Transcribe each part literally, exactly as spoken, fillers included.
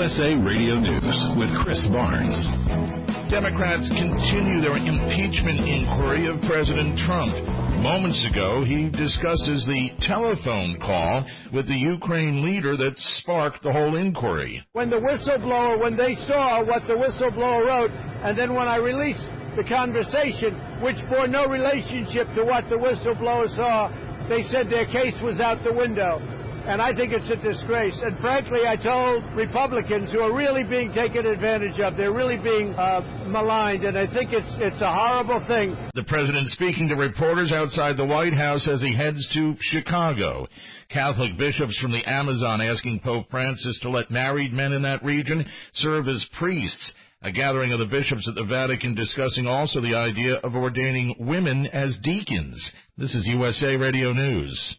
S A Radio News with Chris Barnes. Democrats continue their impeachment inquiry of President Trump. Moments ago, he discusses the telephone call with the Ukraine leader that sparked the whole inquiry. When the whistleblower, when they saw what the whistleblower wrote, and then when I released the conversation, which bore no relationship to what the whistleblower saw, they said their case was out the window. And I think it's a disgrace. And frankly, I told Republicans who are really being taken advantage of, they're really being uh, maligned, and I think it's it's a horrible thing. The president speaking to reporters outside the White House as he heads to Chicago. Catholic bishops from the Amazon asking Pope Francis to let married men in that region serve as priests. A gathering of the bishops at the Vatican discussing also the idea of ordaining women as deacons. This is U S A Radio News.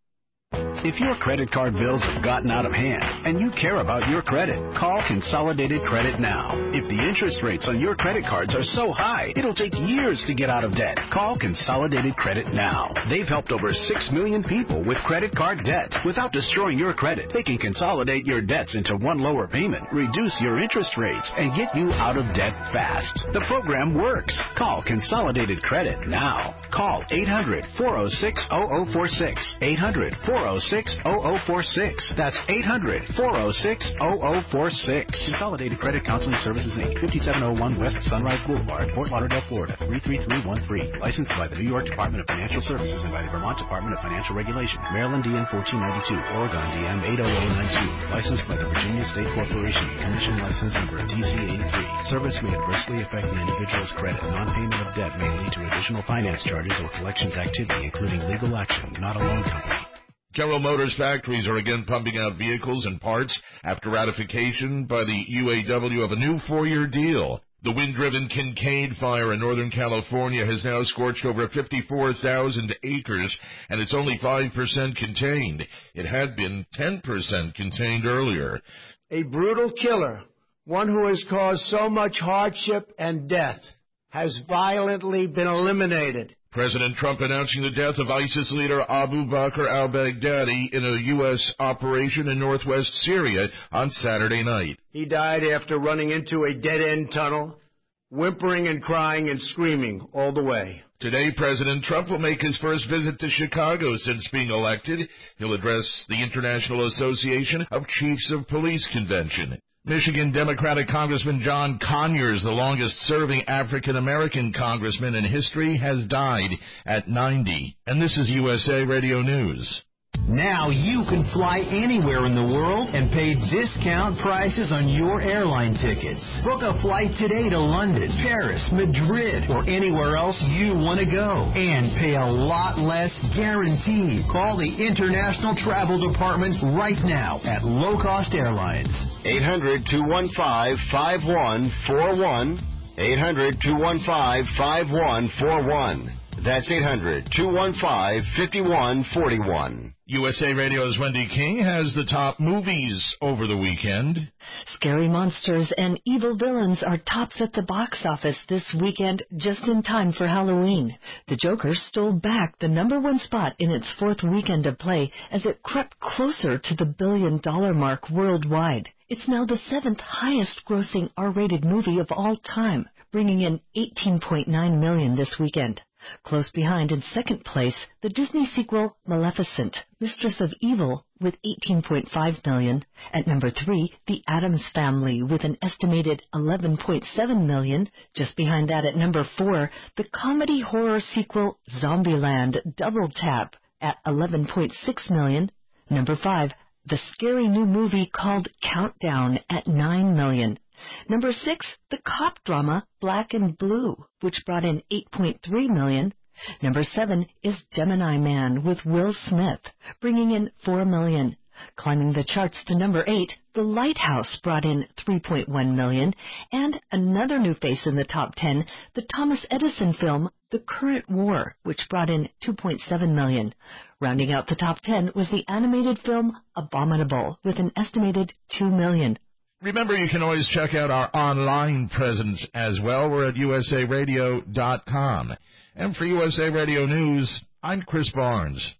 If your credit card bills have gotten out of hand and you care about your credit, call Consolidated Credit now. If the interest rates on your credit cards are so high, it'll take years to get out of debt. Call Consolidated Credit now. They've helped over six million people with credit card debt. Without destroying your credit, they can consolidate your debts into one lower payment, reduce your interest rates, and get you out of debt fast. The program works. Call Consolidated Credit now. Call eight hundred, four oh six, oh oh four six. eight hundred, four oh six, oh oh four six. That's eight hundred, four oh six, oh oh four six. Consolidated Credit Counseling Services, Incorporated, fifty-seven oh one West Sunrise Boulevard, Fort Lauderdale, Florida, three three three one three. Licensed by the New York Department of Financial Services and by the Vermont Department of Financial Regulation. Maryland D N fourteen ninety-two, Oregon D M eight oh oh nine two. Licensed by the Virginia State Corporation. Commission license number T C eighty-three. Service may adversely affect the individual's credit. Non-payment of debt may lead to additional finance charges or collections activity, including legal action, not a loan company. General Motors factories are again pumping out vehicles and parts after ratification by the U A W of a new four-year deal. The wind-driven Kincade fire in Northern California has now scorched over fifty-four thousand acres, and it's only five percent contained. It had been ten percent contained earlier. A brutal killer, one who has caused so much hardship and death, has violently been eliminated. President Trump announcing the death of ISIS leader Abu Bakr al-Baghdadi in a U S operation in northwest Syria on Saturday night. He died after running into a dead-end tunnel, whimpering and crying and screaming all the way. Today, President Trump will make his first visit to Chicago since being elected. He'll address the International Association of Chiefs of Police Convention. Michigan Democratic Congressman John Conyers, the longest-serving African-American congressman in history, has died at ninety. And this is U S A Radio News. Now you can fly anywhere in the world and pay discount prices on your airline tickets. Book a flight today to London, Paris, Madrid, or anywhere else you want to go. And pay a lot less guaranteed. Call the International Travel Department right now at Low Cost Airlines. eight hundred, two one five, five one four one. eight hundred, two one five, five one four one. That's eight hundred, two one five, five one four one. U S A Radio's Wendy King has the top movies over the weekend. Scary monsters and evil villains are tops at the box office this weekend, just in time for Halloween. The Joker stole back the number one spot in its fourth weekend of play as it crept closer to the billion-dollar mark worldwide. It's now the seventh highest-grossing R-rated movie of all time, bringing in eighteen point nine million dollars this weekend. Close behind in second place, the Disney sequel Maleficent, Mistress of Evil, with eighteen point five million dollars. At number three, The Addams Family, with an estimated eleven point seven million dollars. Just behind that at number four, the comedy horror sequel Zombieland Double Tap, at eleven point six million dollars. Number five, the scary new movie called Countdown, at nine million dollars. Number six, the cop drama Black and Blue, which brought in eight point three million dollars. Number seven is Gemini Man with Will Smith, bringing in four million dollars. Climbing the charts to number eight, The Lighthouse brought in three point one million dollars. And another new face in the top ten, the Thomas Edison film The Current War, which brought in two point seven million dollars. Rounding out the top ten was the animated film Abominable, with an estimated two million dollars. Remember, you can always check out our online presence as well. We're at U S A radio dot com. And for U S A Radio News, I'm Chris Barnes.